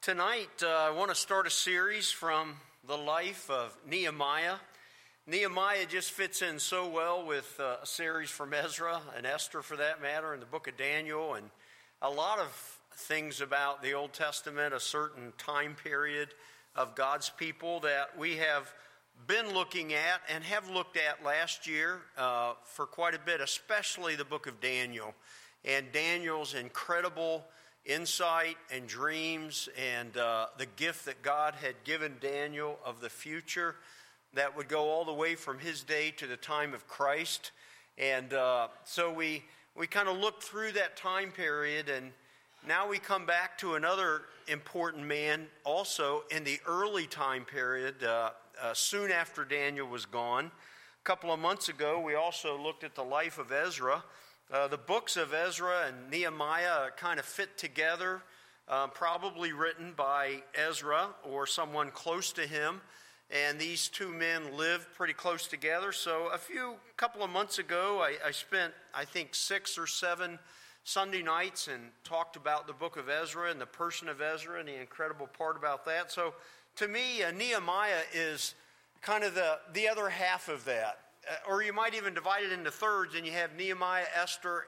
Tonight, I want to start a series from the life of Nehemiah. Nehemiah just fits in so well with a series from Ezra and Esther, for that matter, and the book of Daniel, and a lot of things about the Old Testament, a certain time period of God's people that we have been looking at and have looked at last year for quite a bit, especially the book of Daniel and Daniel's incredible insight and dreams and the gift that God had given Daniel of the future that would go all the way from his day to the time of Christ. And so we kind of looked through that time period, and now we come back to another important man also in the early time period, soon after Daniel was gone. A couple of months ago, we also looked at the life of Ezra. The books of Ezra and Nehemiah kind of fit together, probably written by Ezra or someone close to him. And these two men lived pretty close together. So a couple of months ago, I spent, I think, 6 or 7 Sunday nights and talked about the book of Ezra and the person of Ezra and the incredible part about that. So to me, Nehemiah is kind of the other half of that. Or you might even divide it into thirds, and you have Nehemiah, Esther,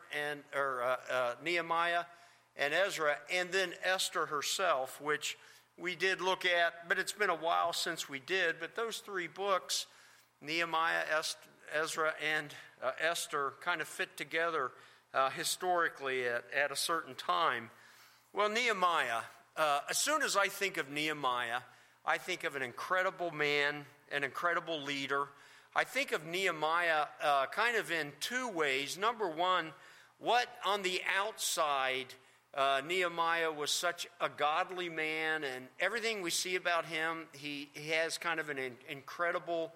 Nehemiah and Ezra, and then Esther herself, which we did look at, but it's been a while since we did. But those 3 books, Nehemiah, Ezra, and Esther, kind of fit together historically at a certain time. Well, Nehemiah, as soon as I think of Nehemiah, I think of an incredible man, an incredible leader. I think of Nehemiah kind of in 2 ways. Number one, what on the outside, Nehemiah was such a godly man, and everything we see about him, he has kind of an incredible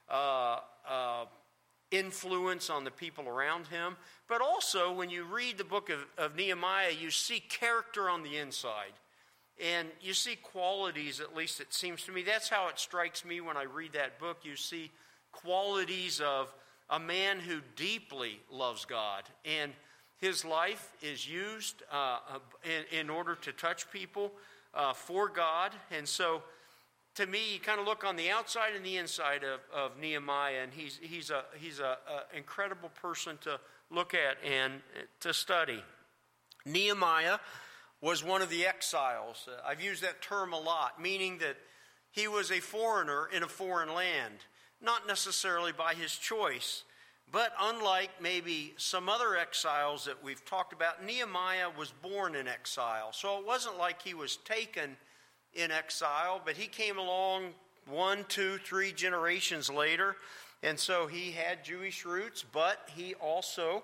influence on the people around him. But also, when you read the book of Nehemiah, you see character on the inside. And you see qualities, at least it seems to me. That's how it strikes me when I read that book. You see qualities of a man who deeply loves God, and his life is used in order to touch people for God. And so, to me, you kind of look on the outside and the inside of Nehemiah, and he's a incredible person to look at and to study. Nehemiah was one of the exiles. I've used that term a lot, meaning that he was a foreigner in a foreign land. Not necessarily by his choice, but unlike maybe some other exiles that we've talked about, Nehemiah was born in exile. So it wasn't like he was taken in exile, but he came along 1, 2, 3 generations later. And so he had Jewish roots, but he also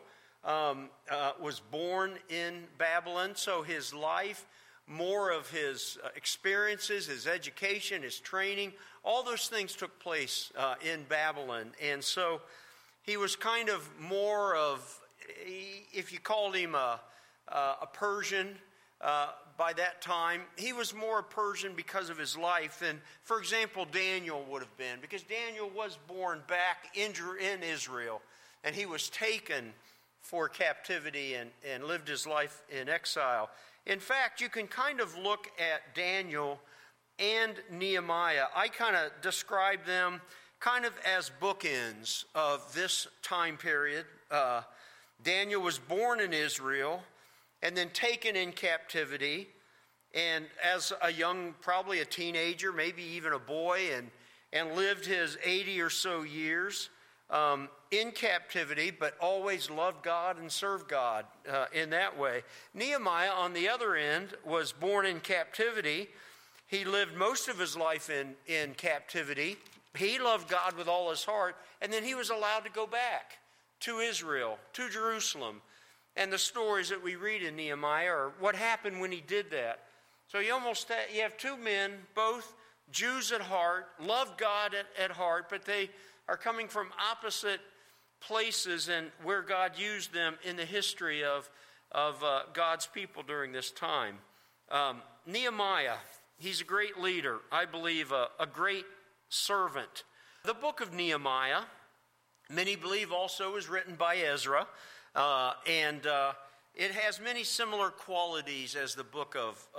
was born in Babylon. So his life, more of his experiences, his education, his training, all those things took place in Babylon. And so he was kind of more of, if you called him a Persian by that time, he was more a Persian because of his life than, for example, Daniel would have been. Because Daniel was born back in Israel, and he was taken for captivity and lived his life in exile. In fact, you can kind of look at Daniel and Nehemiah. I kind of describe them kind of as bookends of this time period. Daniel was born in Israel and then taken in captivity, and as a young, probably a teenager, maybe even a boy, and lived his 80 or so years in captivity, but always loved God and served God in that way. Nehemiah, on the other end, was born in captivity. He lived most of his life in captivity. He loved God with all his heart, and then he was allowed to go back to Israel, to Jerusalem. And the stories that we read in Nehemiah are what happened when he did that. So you have 2 men, both Jews at heart, love God at heart, but they are coming from opposite places and where God used them in the history of God's people during this time. Nehemiah, he's a great leader. I believe a great servant. The book of Nehemiah, many believe also is written by Ezra. it has many similar qualities as the book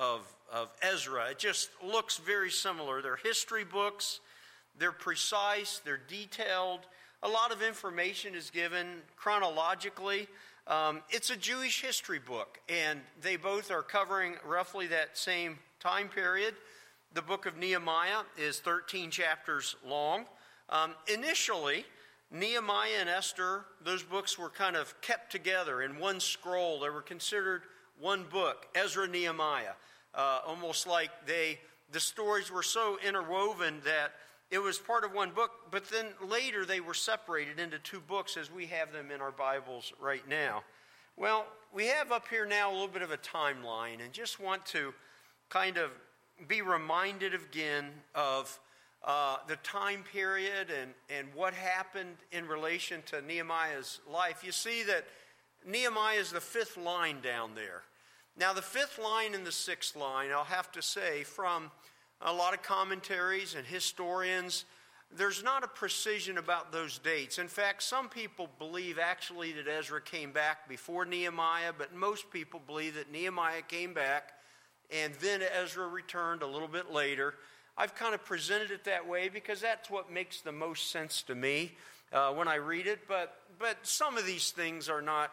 of Ezra. It just looks very similar. They're history books. They're precise. They're detailed. A lot of information is given chronologically. It's a Jewish history book, and they both are covering roughly that same time period. The book of Nehemiah is 13 chapters long. Initially, Nehemiah and Esther, those books were kind of kept together in one scroll. They were considered one book, Ezra, Nehemiah. Almost like the stories were so interwoven that it was part of one book, but then later they were separated into two books as we have them in our Bibles right now. Well, we have up here now a little bit of a timeline, and just want to kind of be reminded again of the time period and what happened in relation to Nehemiah's life. You see that Nehemiah is the fifth line down there. Now, the fifth line and the sixth line, I'll have to say, from a lot of commentaries and historians, there's not a precision about those dates. In fact, some people believe actually that Ezra came back before Nehemiah, but most people believe that Nehemiah came back and then Ezra returned a little bit later. I've kind of presented it that way because that's what makes the most sense to me when I read it. But some of these things are not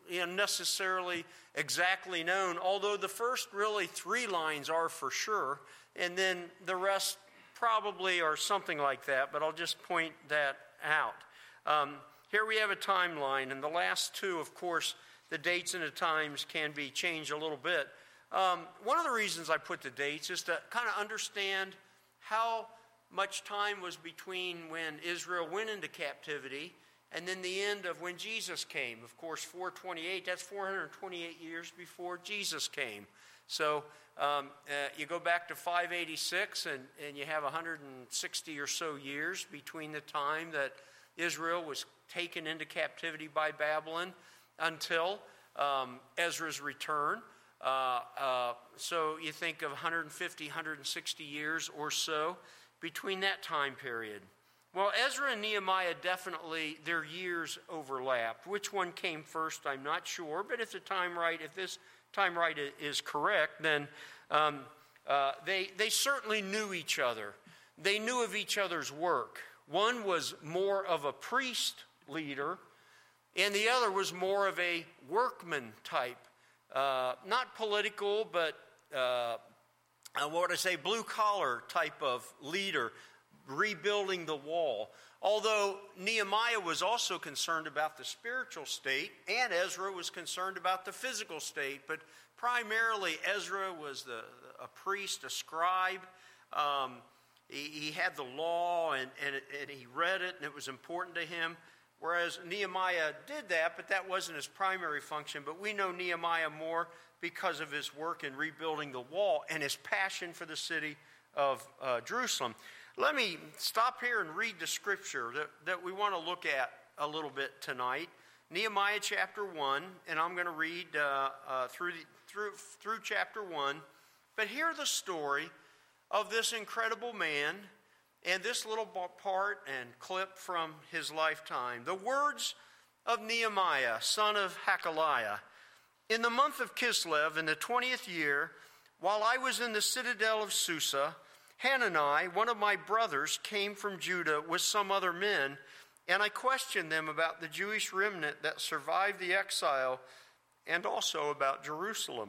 necessarily exactly known, although the first really three lines are for sure, and then the rest probably are something like that, but I'll just point that out. Here we have a timeline, and the last two, of course, the dates and the times can be changed a little bit. One of the reasons I put the dates is to kind of understand how much time was between when Israel went into captivity and then the end of when Jesus came. Of course, 428, that's 428 years before Jesus came. So you go back to 586 and you have 160 or so years between the time that Israel was taken into captivity by Babylon until Ezra's return. So you think of 150, 160 years or so between that time period. Well, Ezra and Nehemiah definitely, their years overlapped. Which one came first, I'm not sure, but if this time right is correct, then they certainly knew each other. They knew of each other's work. One was more of a priest leader, and the other was more of a workman type. Not political, but blue-collar type of leader, rebuilding the wall. Although Nehemiah was also concerned about the spiritual state, and Ezra was concerned about the physical state, but primarily Ezra was a priest, a scribe. He had the law, and he read it, and it was important to him. Whereas Nehemiah did that, but that wasn't his primary function. But we know Nehemiah more because of his work in rebuilding the wall and his passion for the city of Jerusalem. Let me stop here and read the scripture that we want to look at a little bit tonight. Nehemiah chapter 1, and I'm going to read through chapter 1. But hear the story of this incredible man and this little part and clip from his lifetime. The words of Nehemiah, son of Hakaliah. In the month of Kislev, in the 20th year, while I was in the citadel of Susa, Hanani, one of my brothers, came from Judah with some other men, and I questioned them about the Jewish remnant that survived the exile and also about Jerusalem.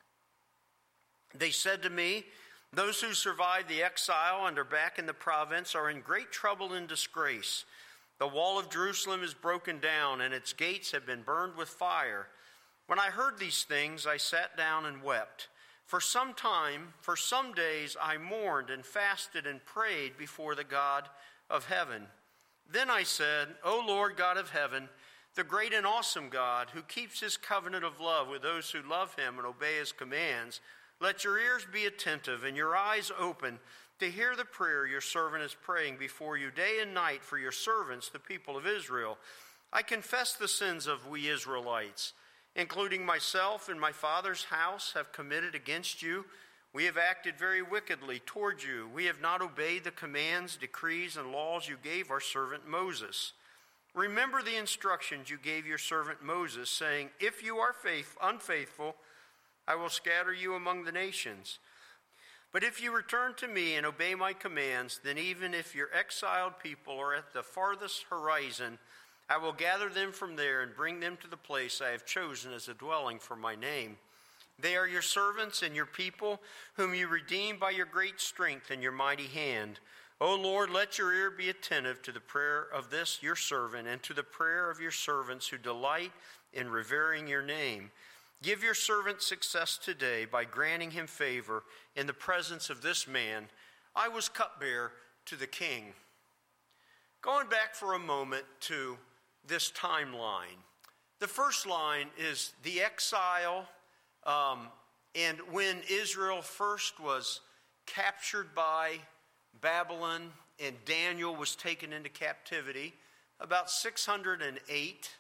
They said to me, those who survived the exile and are back in the province are in great trouble and disgrace. The wall of Jerusalem is broken down, and its gates have been burned with fire. When I heard these things, I sat down and wept. For some days, I mourned and fasted and prayed before the God of heaven. Then I said, O Lord God of heaven, the great and awesome God, who keeps his covenant of love with those who love him and obey his commands, let your ears be attentive and your eyes open to hear the prayer your servant is praying before you day and night for your servants, the people of Israel. I confess the sins of we Israelites, including myself and my father's house, have committed against you. We have acted very wickedly toward you. We have not obeyed the commands, decrees, and laws you gave our servant Moses. remember the instructions you gave your servant Moses, saying, if you are unfaithful, I will scatter you among the nations. But if you return to me and obey my commands, then even if your exiled people are at the farthest horizon, I will gather them from there and bring them to the place I have chosen as a dwelling for my name. They are your servants and your people, whom you redeemed by your great strength and your mighty hand. O Lord, let your ear be attentive to the prayer of this your servant and to the prayer of your servants who delight in revering your name. Give your servant success today by granting him favor in the presence of this man. I was cupbearer to the king. Going back for a moment to this timeline. The first line is the exile, and when Israel first was captured by Babylon and Daniel was taken into captivity, about 608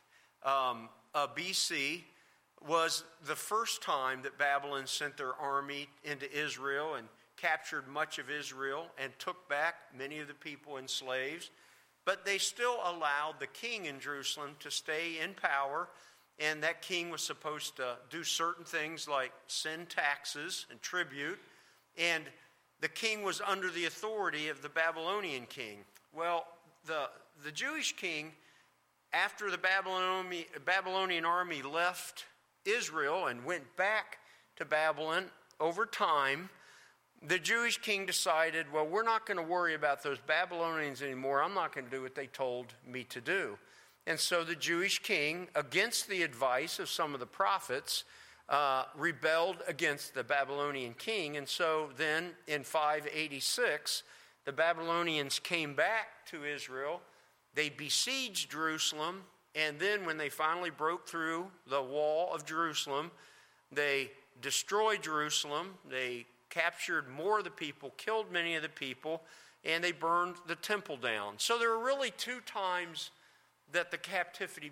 BC was the first time that Babylon sent their army into Israel and captured much of Israel and took back many of the people and slaves. But they still allowed the king in Jerusalem to stay in power, and that king was supposed to do certain things like send taxes and tribute, and the king was under the authority of the Babylonian king. Well, the Jewish king, after the Babylonian army left Israel and went back to Babylon over time, the Jewish king decided, well, we're not going to worry about those Babylonians anymore. I'm not going to do what they told me to do. And so the Jewish king, against the advice of some of the prophets, rebelled against the Babylonian king. And so then in 586, the Babylonians came back to Israel. They besieged Jerusalem. And then when they finally broke through the wall of Jerusalem, they destroyed Jerusalem. They captured more of the people, killed many of the people, and they burned the temple down. So there were really two times that the captivity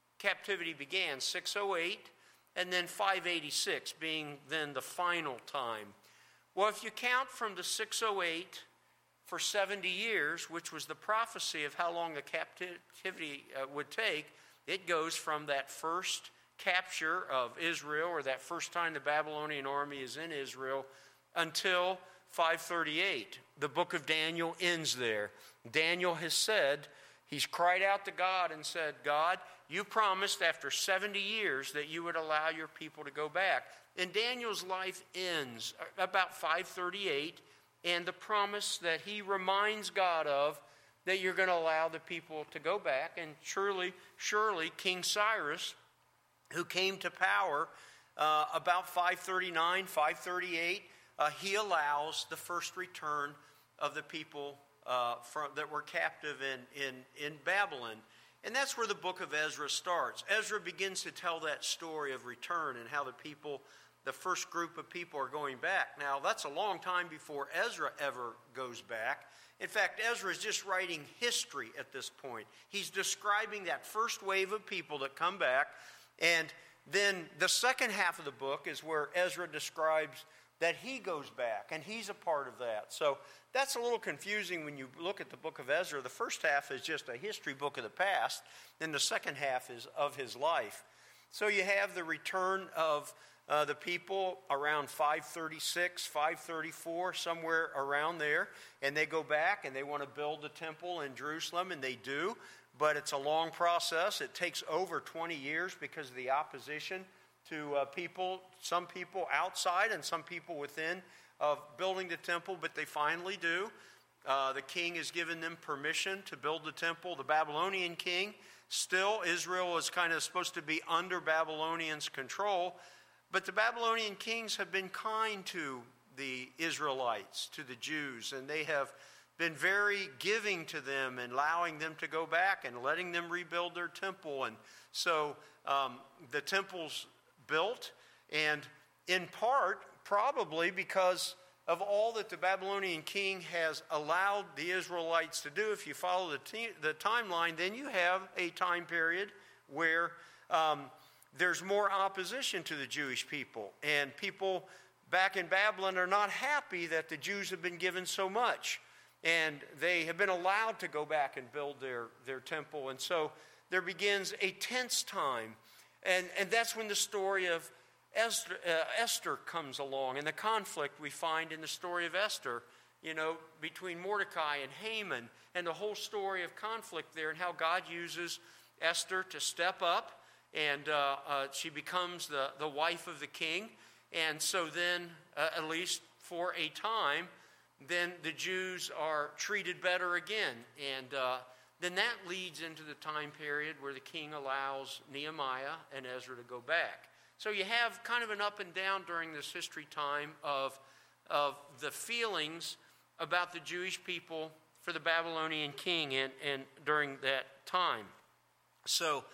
began, 608 and then 586 being then the final time. Well, if you count from the 608 for 70 years, which was the prophecy of how long the captivity would take, it goes from that first capture of Israel, or that first time the Babylonian army is in Israel, until 538. The book of Daniel ends there. Daniel has said, he's cried out to God and said, God, you promised after 70 years that you would allow your people to go back. And Daniel's life ends about 538, and the promise that he reminds God of, that you're going to allow the people to go back. And surely, King Cyrus, who came to power about 539, 538, he allows the first return of the people that were captive in Babylon. And that's where the book of Ezra starts. Ezra begins to tell that story of return and how the first group of people are going back. Now, that's a long time before Ezra ever goes back. In fact, Ezra is just writing history at this point. He's describing that first wave of people that come back. And then the second half of the book is where Ezra describes that he goes back, and he's a part of that. So that's a little confusing when you look at the book of Ezra. The first half is just a history book of the past, and the second half is of his life. So you have the return of the people around 536, 534, somewhere around there, and they go back and they want to build the temple in Jerusalem, and they do, but it's a long process. It takes over 20 years because of the opposition to some people outside and some people within of building the temple, but they finally do. The king has given them permission to build the temple. The Babylonian king, still Israel is kind of supposed to be under Babylonians' control, but the Babylonian kings have been kind to the Israelites, to the Jews, and they have been very giving to them and allowing them to go back and letting them rebuild their temple. And so the temple's built, and in part, probably because of all that the Babylonian king has allowed the Israelites to do. If you follow the timeline, then you have a time period where there's more opposition to the Jewish people. And people back in Babylon are not happy that the Jews have been given so much. And they have been allowed to go back and build their temple. And so there begins a tense time. And that's when the story of Esther comes along, and the conflict we find in the story of Esther, between Mordecai and Haman, and the whole story of conflict there, and how God uses Esther to step up, and she becomes the wife of the king. And so then, at least for a time, then the Jews are treated better again. And then that leads into the time period where the king allows Nehemiah and Ezra to go back. So you have kind of an up and down during this history time of the feelings about the Jewish people for the Babylonian king and during that time. So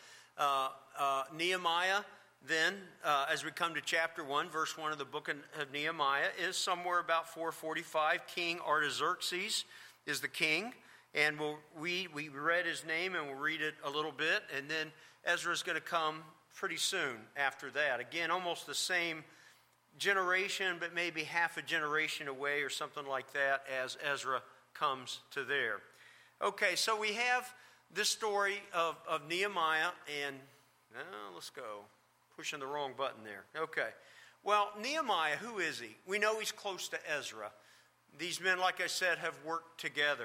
Nehemiah then, as we come to chapter 1, verse 1 of the book of Nehemiah, is somewhere about 445. King Artaxerxes is the king. And we read his name, and we'll read it a little bit. And then Ezra's going to come pretty soon after that. Again, almost the same generation, but maybe half a generation away or something like that as Ezra comes to there. Okay, so we have this story of Nehemiah, and let's go. Pushing the wrong button there. Okay. Well, Nehemiah, who is he? We know he's close to Ezra. These men, like I said, have worked together.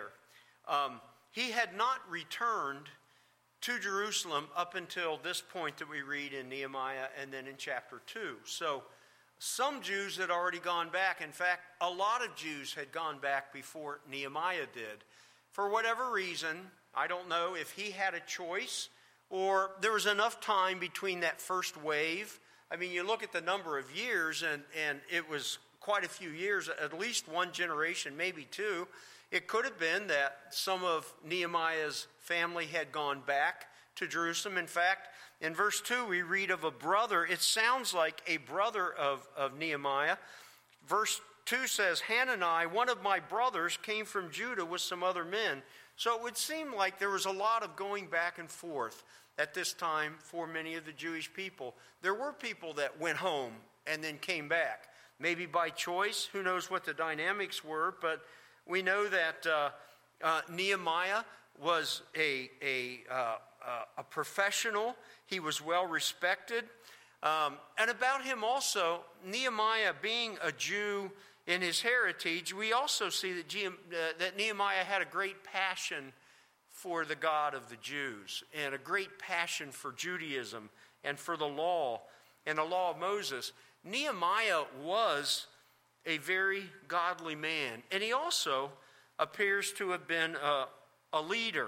He had not returned to Jerusalem up until this point that we read in Nehemiah and then in chapter 2. So some Jews had already gone back. In fact, a lot of Jews had gone back before Nehemiah did. For whatever reason, I don't know if he had a choice or there was enough time between that first wave. I mean, you look at the number of years, and it was quite a few years, at least one generation, maybe two. It could have been that some of Nehemiah's family had gone back to Jerusalem. In fact, in verse 2, we read of a brother. It sounds like a brother of Nehemiah. Verse 2 says, Hanani, one of my brothers, came from Judah with some other men. So it would seem like there was a lot of going back and forth at this time for many of the Jewish people. There were people that went home and then came back, maybe by choice. Who knows what the dynamics were, but we know that Nehemiah was a professional. He was well respected. And about him also, Nehemiah being a Jew in his heritage, we also see that Nehemiah had a great passion for the God of the Jews and a great passion for Judaism and for the law and the law of Moses. Nehemiah was a very godly man, and he also appears to have been a leader,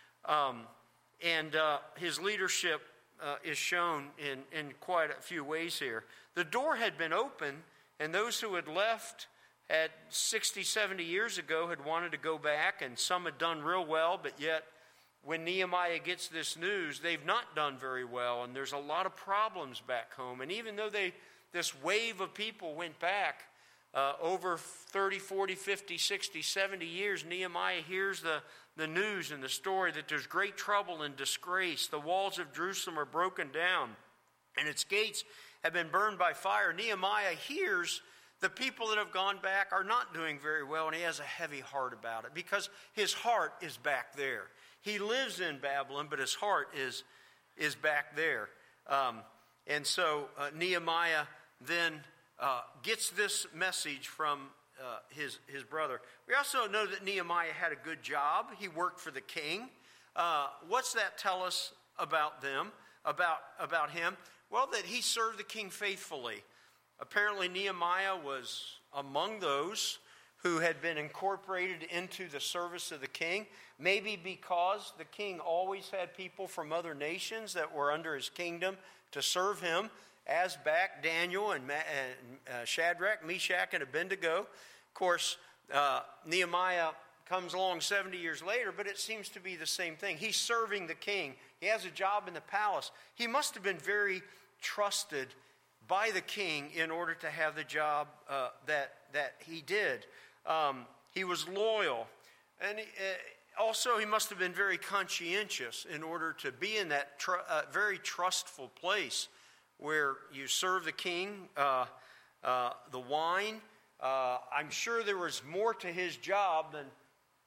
and his leadership is shown in quite a few ways here. The door had been open, and those who had left at 60, 70 years ago had wanted to go back, and some had done real well, but yet when Nehemiah gets this news, they've not done very well, and there's a lot of problems back home. And even though this wave of people went back over 30, 40, 50, 60, 70 years, Nehemiah hears the news and the story that there's great trouble and disgrace. The walls of Jerusalem are broken down, and its gates have been burned by fire. Nehemiah hears the people that have gone back are not doing very well, and he has a heavy heart about it because his heart is back there. He lives in Babylon, but his heart is back there. And so Nehemiah then gets this message from his brother. We also know that Nehemiah had a good job. He worked for the king. What's that tell us about them, about him? Well, that he served the king faithfully. Apparently Nehemiah was among those who had been incorporated into the service of the king, maybe because the king always had people from other nations that were under his kingdom to serve him, as back Daniel and Shadrach, Meshach, and Abednego. Of course, Nehemiah comes along 70 years later, but it seems to be the same thing. He's serving the king. He has a job in the palace. He must have been very trusted by the king in order to have the job that he did. He was loyal. And also he must have been very conscientious in order to be in that very trustful place where you serve the king, the wine. I'm sure there was more to his job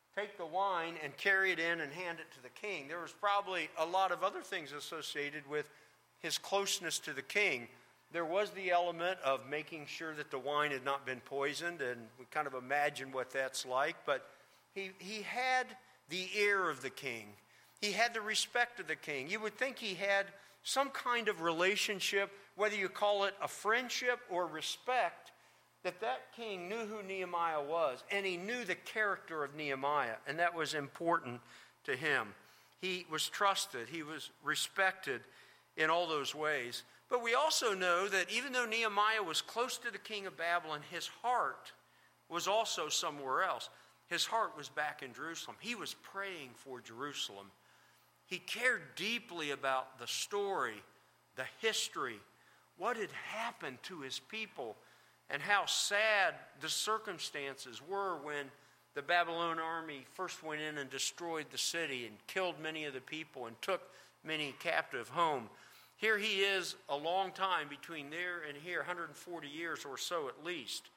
take the wine and carry it in and hand it to the king. There was probably a lot of other things associated with his closeness to the king. There was the element of making sure that the wine had not been poisoned, and we kind of imagine what that's like. But he had the ear of the king. He had the respect of the king. You would think he had some kind of relationship, whether you call it a friendship or respect, that king knew who Nehemiah was, and he knew the character of Nehemiah, and that was important to him. He was trusted. He was respected in all those ways. But we also know that even though Nehemiah was close to the king of Babylon, his heart was also somewhere else. His heart was back in Jerusalem. He was praying for Jerusalem. He cared deeply about the story, the history, what had happened to his people, and how sad the circumstances were when the Babylonian army first went in and destroyed the city and killed many of the people and took many captive home. Here he is a long time between there and here, 140 years or so at least.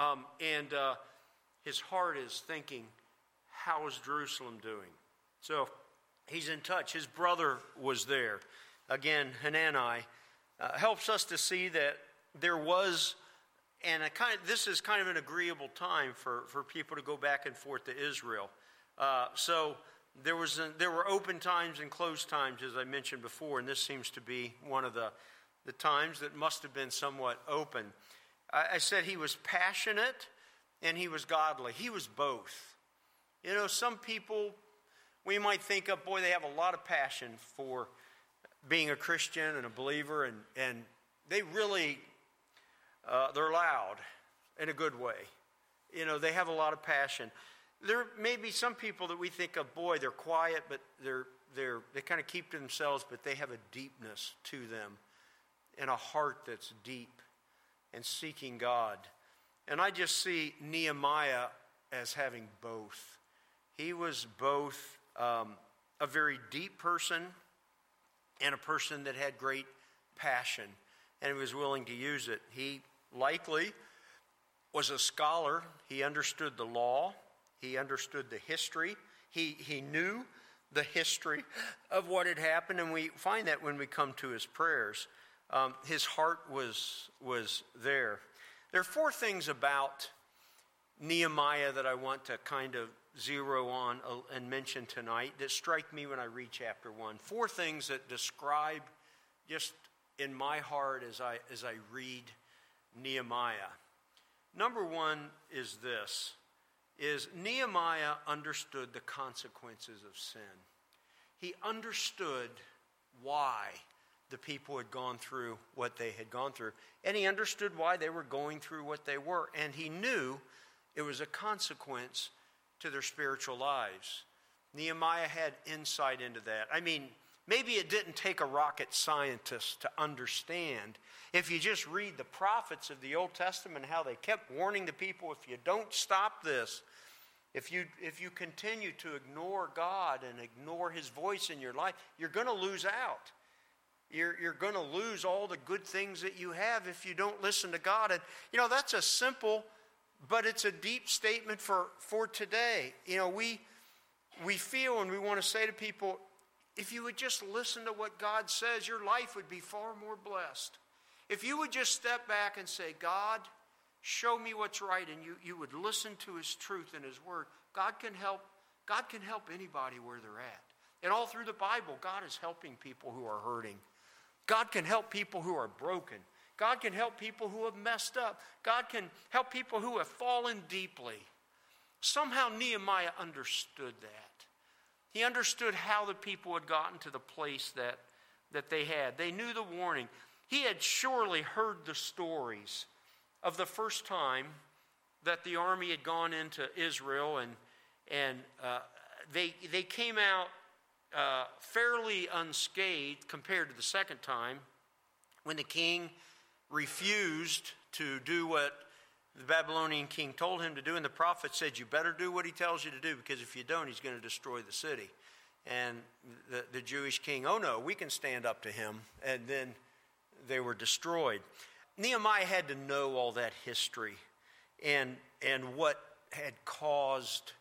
His heart is thinking, how is Jerusalem doing? So he's in touch. His brother was there. Again, Hanani helps us to see that there was, and this is kind of an agreeable time for people to go back and forth to Israel. So there were open times and closed times, as I mentioned before, and this seems to be one of the times that must have been somewhat open. I said he was passionate and he was godly. He was both. You know, some people, we might think of, boy, they have a lot of passion for being a Christian and a believer, and they really, they're loud in a good way. You know, they have a lot of passion. There may be some people that we think of, boy, they're quiet, but they kind of keep to themselves, but they have a deepness to them and a heart that's deep and seeking God. And I just see Nehemiah as having both. He was both a very deep person and a person that had great passion, and he was willing to use it. He likely was a scholar. He understood the law. He understood the history. He knew the history of what had happened, and we find that when we come to his prayers. His heart was there. There are four things about Nehemiah that I want to kind of zero on and mention tonight that strike me when I read chapter 1. Four things that describe just in my heart as I read Nehemiah. Number one is this, is Nehemiah understood the consequences of sin. He understood why the people had gone through what they had gone through. And he understood why they were going through what they were. And he knew it was a consequence to their spiritual lives. Nehemiah had insight into that. I mean, maybe it didn't take a rocket scientist to understand. If you just read the prophets of the Old Testament, how they kept warning the people, if you don't stop this, if you continue to ignore God and ignore his voice in your life, you're going to lose out. You're going to lose all the good things that you have if you don't listen to God. And, you know, that's a simple, but it's a deep statement for today. You know, we feel and we want to say to people, if you would just listen to what God says, your life would be far more blessed. If you would just step back and say, God, show me what's right, and you would listen to his truth and his word, God can help anybody where they're at. And all through the Bible, God is helping people who are hurting. God can help people who are broken. God can help people who have messed up. God can help people who have fallen deeply. Somehow Nehemiah understood that. He understood how the people had gotten to the place that they had. They knew the warning. He had surely heard the stories of the first time that the army had gone into Israel, and they came out fairly unscathed compared to the second time when the king refused to do what the Babylonian king told him to do, and the prophet said, you better do what he tells you to do, because if you don't, he's going to destroy the city. And the Jewish king, oh no, we can stand up to him. And then they were destroyed. Nehemiah had to know all that history and what had caused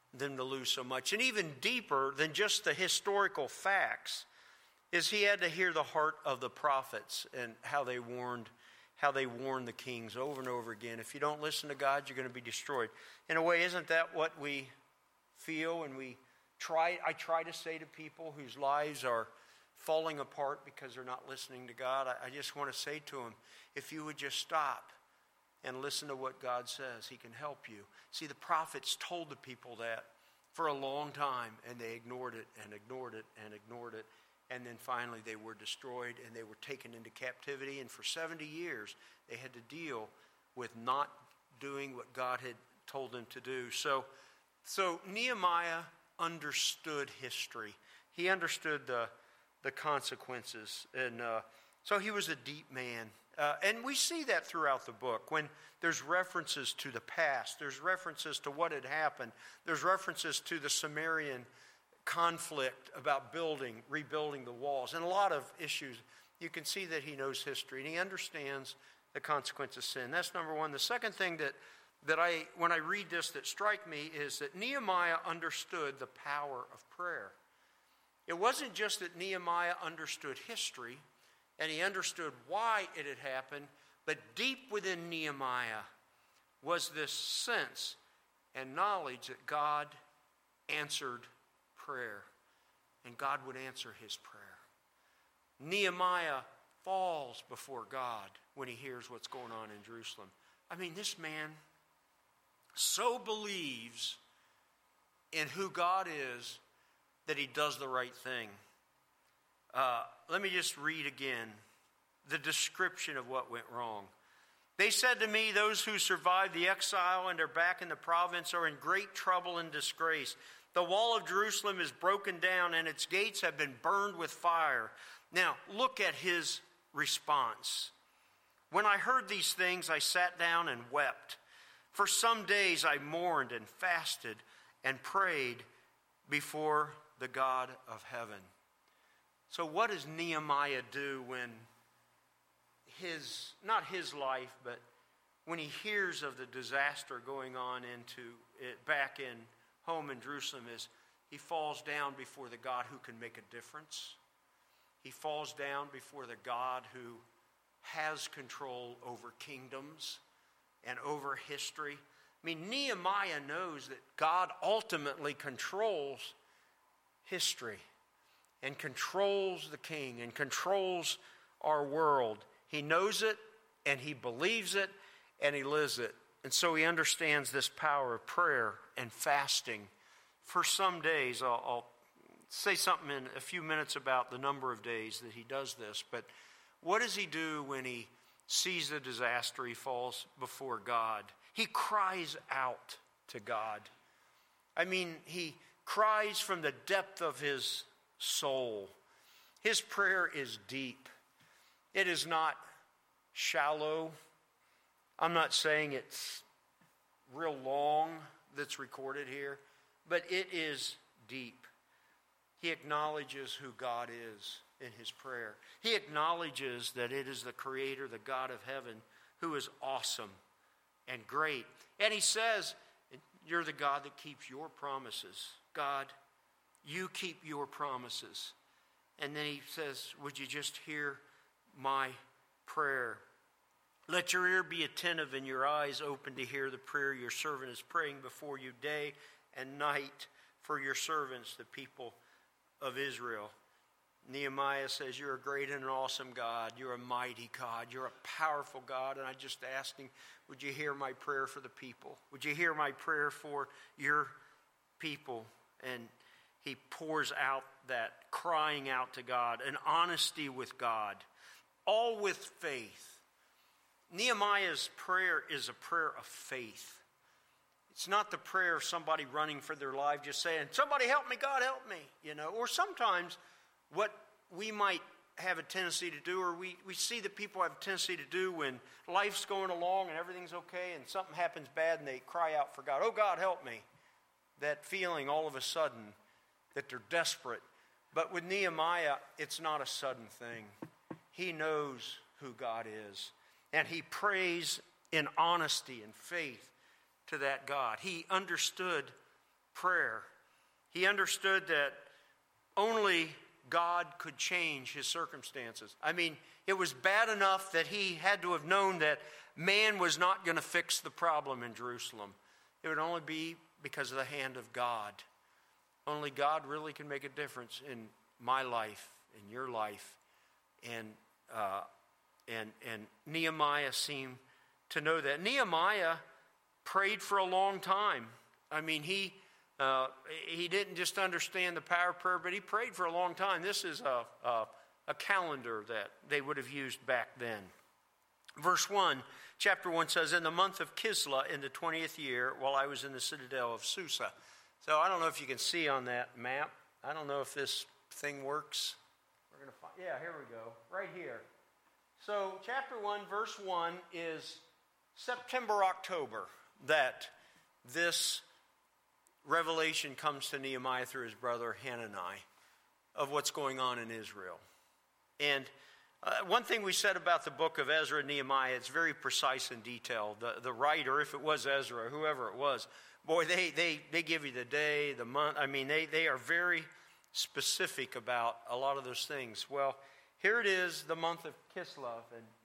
them to lose so much. And even deeper than just the historical facts is he had to hear the heart of the prophets and how they warned the kings over and over again. If you don't listen to God, you're going to be destroyed. In a way, isn't that what we feel when I try to say to people whose lives are falling apart because they're not listening to God? I just want to say to them, if you would just stop and listen to what God says, he can help you. See, the prophets told the people that for a long time, and they ignored it and ignored it and ignored it. And then finally they were destroyed and they were taken into captivity. And for 70 years, they had to deal with not doing what God had told them to do. So Nehemiah understood history. He understood the consequences. And so he was a deep man. And we see that throughout the book. When there's references to the past, there's references to what had happened, there's references to the Sumerian conflict about rebuilding the walls, and a lot of issues. You can see that he knows history and he understands the consequence of sin. That's number one. The second thing that when I read this that strike me is that Nehemiah understood the power of prayer. It wasn't just that Nehemiah understood history and he understood why it had happened, but deep within Nehemiah was this sense and knowledge that God answered prayer, and God would answer his prayer. Nehemiah falls before God when he hears what's going on in Jerusalem. I mean, this man so believes in who God is that he does the right thing. Let me just read again the description of what went wrong. They said to me, those who survived the exile and are back in the province are in great trouble and disgrace. The wall of Jerusalem is broken down and its gates have been burned with fire. Now, look at his response. When I heard these things, I sat down and wept. For some days I mourned and fasted and prayed before the God of heaven. So what does Nehemiah do when not his life, but when he hears of the disaster going on back in home in Jerusalem, is he falls down before the God who can make a difference. He falls down before the God who has control over kingdoms and over history. I mean, Nehemiah knows that God ultimately controls history and controls the king and controls our world. He knows it and he believes it and he lives it. And so he understands this power of prayer and fasting. For some days, I'll say something in a few minutes about the number of days that he does this. But what does he do when he sees the disaster? He falls before God. He cries out to God. I mean, he cries from the depth of his soul. His prayer is deep. It is not shallow. I'm not saying it's real long that's recorded here, but it is deep. He acknowledges who God is in his prayer. He acknowledges that it is the Creator, the God of heaven, who is awesome and great. And he says, you're the God that keeps your promises. God, you keep your promises. And then he says, would you just hear my prayer? Let your ear be attentive and your eyes open to hear the prayer your servant is praying before you day and night for your servants, the people of Israel. Nehemiah says, you're a great and an awesome God. You're a mighty God. You're a powerful God. And I just asked him, would you hear my prayer for the people? Would you hear my prayer for your people? And he pours out that crying out to God, an honesty with God, all with faith. Nehemiah's prayer is a prayer of faith. It's not the prayer of somebody running for their life just saying, somebody help me, God help me, Or sometimes what we might have a tendency to do, or we see that people have a tendency to do when life's going along and everything's okay and something happens bad and they cry out for God, oh God help me. That feeling all of a sudden that they're desperate. But with Nehemiah, it's not a sudden thing. He knows who God is. And he prays in honesty and faith to that God. He understood prayer. He understood that only God could change his circumstances. I mean, it was bad enough that he had to have known that man was not going to fix the problem in Jerusalem. It would only be because of the hand of God. Only God really can make a difference in my life, in your life. And Nehemiah seemed to know that. Nehemiah prayed for a long time. I mean, he didn't just understand the power of prayer, but he prayed for a long time. This is a calendar that they would have used back then. Verse 1, chapter 1 says, in the month of Kislev, in the 20th year, while I was in the citadel of Susa. So I don't know if you can see on that map. I don't know if this thing works. We're going to find, yeah, here we go, right here. So chapter 1, verse 1 is September, October, that this revelation comes to Nehemiah through his brother Hanani of what's going on in Israel. And one thing we said about the book of Ezra and Nehemiah, it's very precise and detailed. The writer, if it was Ezra, whoever it was, boy, they give you the day, the month. I mean, they are very specific about a lot of those things. Well, here it is, the month of Kislev,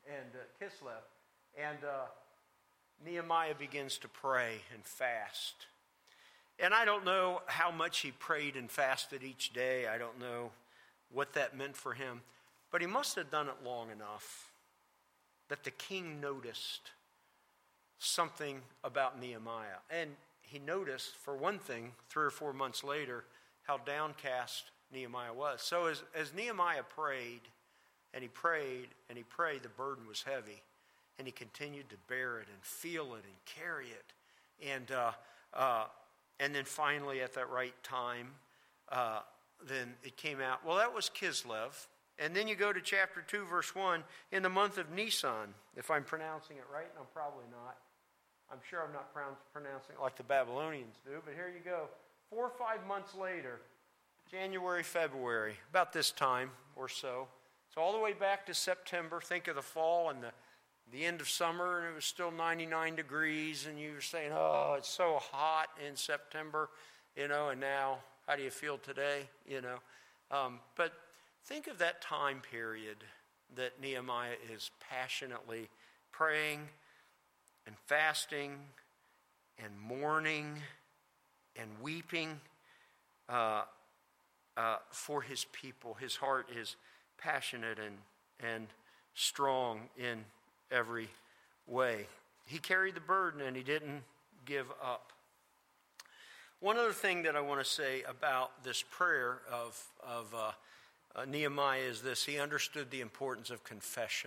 and Nehemiah begins to pray and fast. And I don't know how much he prayed and fasted each day. I don't know what that meant for him. But he must have done it long enough that the king noticed something about Nehemiah. And he noticed, for one thing, 3 or 4 months later, how downcast Nehemiah was. So as Nehemiah prayed, and he prayed, and he prayed, the burden was heavy. And he continued to bear it and feel it and carry it. And then finally, at that right time, then it came out. Well, that was Kislev. And then you go to chapter 2, verse 1, in the month of Nisan, if I'm pronouncing it right, and I'm probably not. I'm sure I'm not pronouncing it like the Babylonians do, but here you go. 4 or 5 months later, January, February, about this time or so. So all the way back to September, think of the fall and the end of summer, and it was still 99 degrees, and you were saying, oh, it's so hot in September, and now, how do you feel today, But think of that time period that Nehemiah is passionately praying and fasting and mourning and weeping for his people. His heart is passionate and strong in every way. He carried the burden and he didn't give up. One other thing that I want to say about this prayer of Nehemiah is this. He understood the importance of confession.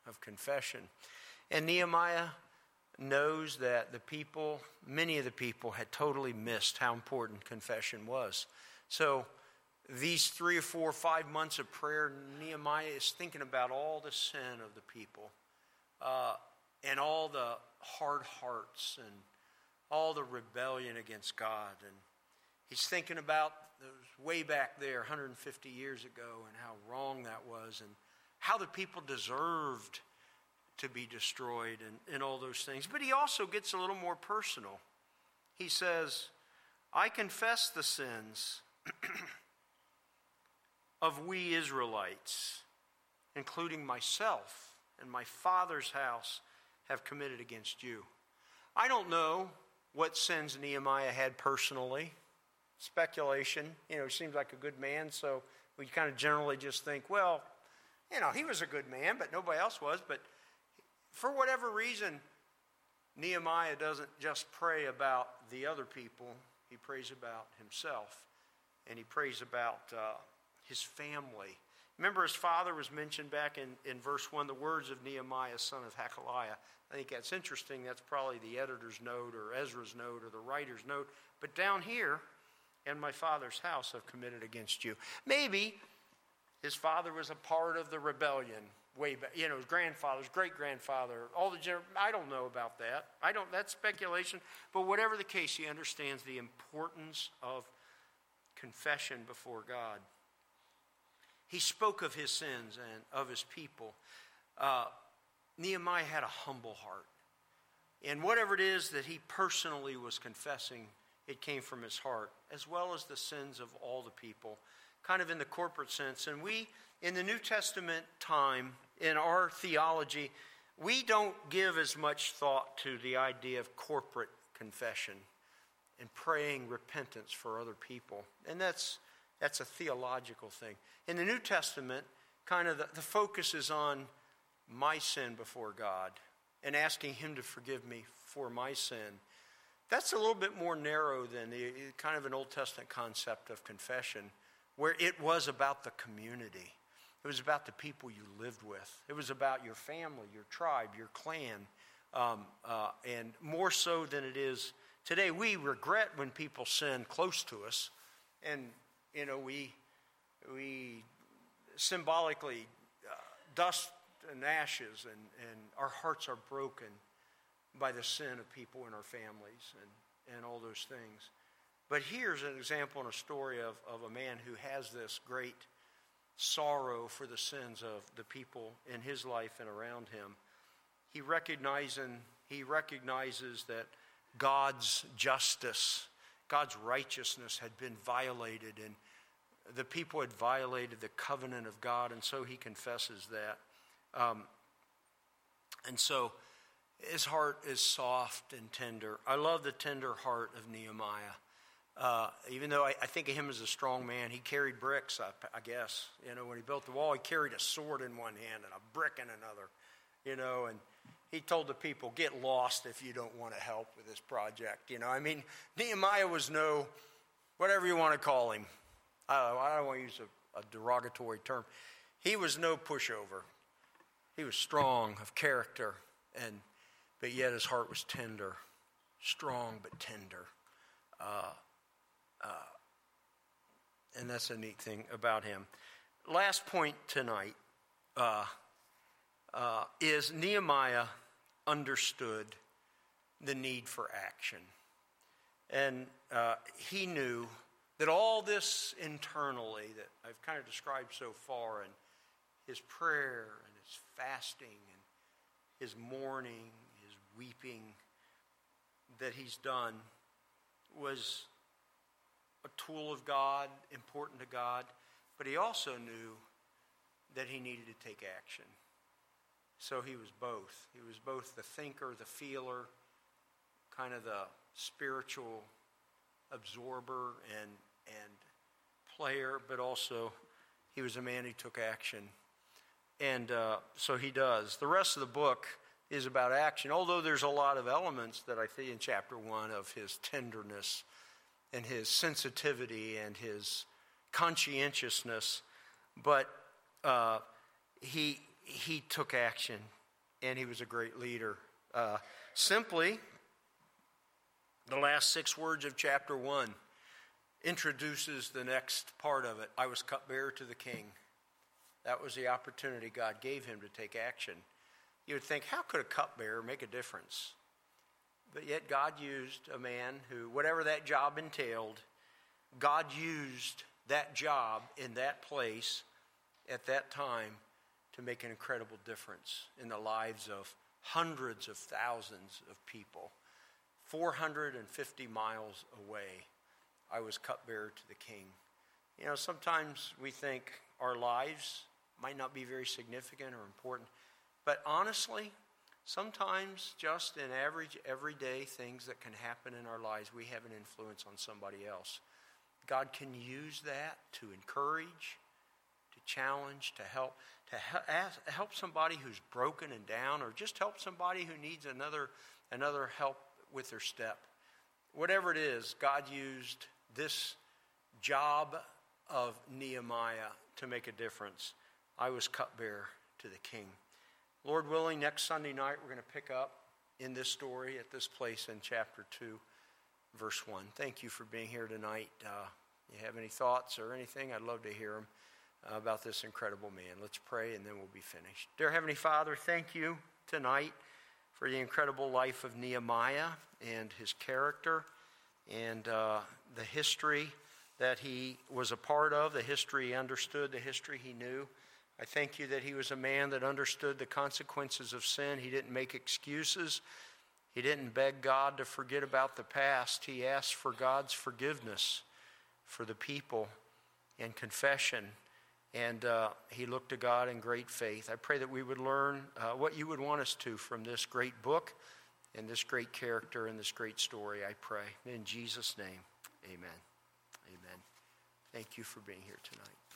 And Nehemiah knows that many of the people had totally missed how important confession was. So these 3 or 4 or 5 months of prayer, Nehemiah is thinking about all the sin of the people. And all the hard hearts and all the rebellion against God. And he's thinking about those way back there 150 years ago and how wrong that was and how the people deserved to be destroyed and all those things. But he also gets a little more personal. He says, I confess the sins of we Israelites, including myself and my father's house, have committed against you. I don't know what sins Nehemiah had personally. Speculation. He seems like a good man, so we kind of generally just think, well, he was a good man, but nobody else was. But for whatever reason, Nehemiah doesn't just pray about the other people. He prays about himself, and he prays about his family. Remember, his father was mentioned back in verse 1, the words of Nehemiah, son of Hakaliah. I think that's interesting. That's probably the editor's note or Ezra's note or the writer's note. But down here, and my father's house have committed against you. Maybe his father was a part of the rebellion way back. His grandfather's great-grandfather, I don't know about that. That's speculation. But whatever the case, he understands the importance of confession before God. He spoke of his sins and of his people. Nehemiah had a humble heart. And whatever it is that he personally was confessing, It came from his heart, as well as the sins of all the people, kind of in the corporate sense. And we, in the New Testament time, in our theology, we don't give as much thought to the idea of corporate confession and praying repentance for other people. And that's a theological thing. In the New Testament, kind of the focus is on my sin before God and asking him to forgive me for my sin. That's a little bit more narrow than the kind of an Old Testament concept of confession, where it was about the community. It was about the people you lived with. It was about your family, your tribe, your clan, and more so than it is today. We regret when people sin close to us, and we symbolically dust and ashes, and our hearts are broken by the sin of people in our families and all those things. But here's an example and a story of a man who has this great sorrow for the sins of the people in his life and around him. He recognizes that God's justice, God's righteousness had been violated, and the people had violated the covenant of God, and so he confesses that. And so his heart is soft and tender. I love the tender heart of Nehemiah. Even though I think of him as a strong man, he carried bricks, I guess. When he built the wall, he carried a sword in one hand and a brick in another, and he told the people, get lost if you don't want to help with this project. Nehemiah was no, whatever you want to call him. I don't want to use a derogatory term. He was no pushover. He was strong of character, but yet his heart was tender. Strong but tender. And that's a neat thing about him. Last point tonight is Nehemiah understood the need for action. And he knew that all this internally that I've kind of described so far, and his prayer and his fasting and his mourning, his weeping that he's done, was a tool of God, important to God, but he also knew that he needed to take action. So he was both. He was both the thinker, the feeler, kind of the spiritual absorber and player, but also he was a man who took action. And so he does. The rest of the book is about action, although there's a lot of elements that I see in chapter 1 of his tenderness and his sensitivity and his conscientiousness. But he took action, and he was a great leader. Simply, the last 6 words of chapter 1 introduces the next part of it. I was cupbearer to the king. That was the opportunity God gave him to take action. You would think, how could a cupbearer make a difference? But yet God used a man who, whatever that job entailed, God used that job in that place at that time to make an incredible difference in the lives of hundreds of thousands of people. 450 miles away, I was cupbearer to the king. Sometimes we think our lives might not be very significant or important, but honestly, sometimes just in average, everyday things that can happen in our lives, we have an influence on somebody else. God can use that to encourage, to challenge, to help somebody who's broken and down, or just help somebody who needs another help with their step. Whatever it is, God used this job of Nehemiah to make a difference. I was cupbearer to the king. Lord willing, next Sunday night we're going to pick up in this story at this place in chapter 2, verse 1. Thank you for being here tonight. You have any thoughts or anything? I'd love to hear them about this incredible man. Let's pray and then we'll be finished. Dear Heavenly Father, thank you tonight for the incredible life of Nehemiah and his character and the history that he was a part of, the history he understood, the history he knew. I thank you that he was a man that understood the consequences of sin. He didn't make excuses. He didn't beg God to forget about the past. He asked for God's forgiveness for the people and confession. And he looked to God in great faith. I pray that we would learn what you would want us to from this great book and this great character and this great story, I pray. In Jesus' name, amen. Amen. Thank you for being here tonight.